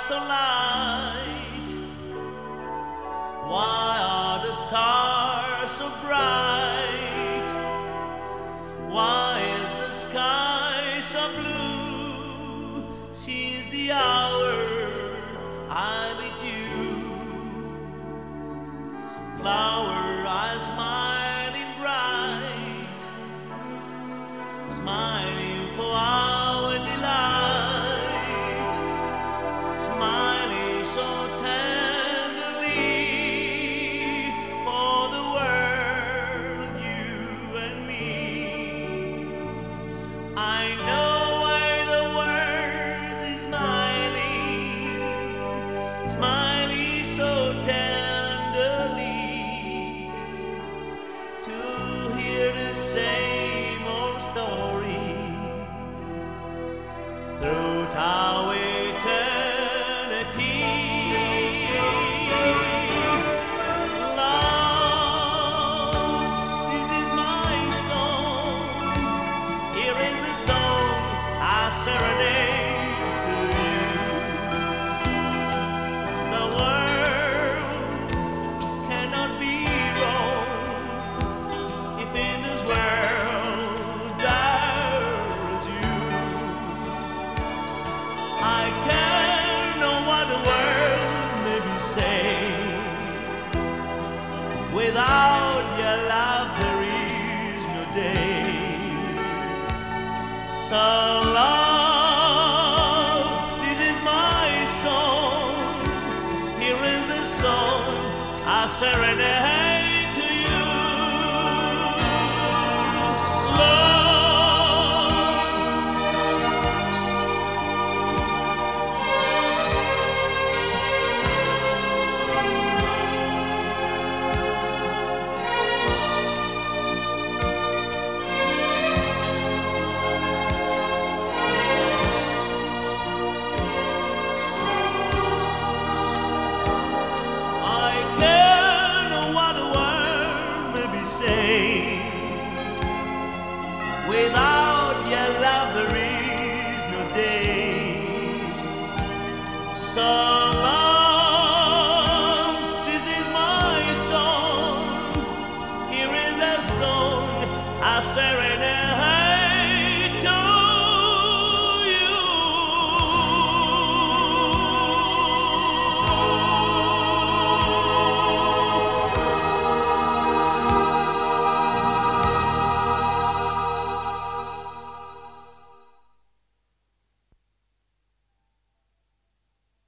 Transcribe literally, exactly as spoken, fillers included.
so light? Why are the stars so bright? Why is the sky so blue since the hour I met you? Flower eyes smiling bright, smiling for our delight, smiling so tenderly for the world, you and me. I know why the world is smiling, smiling so tenderly to hear the same old story throughout eternity. Love, this is my song. Here is a song I serenade to you. The world cannot be wrong if in this world there's you. I can't know what the world may be saying. Without your love there is no day. So love, this is my song. Here is a song I serenade to you. Love, I can't know what the world may be saying. Without your love there is no day. So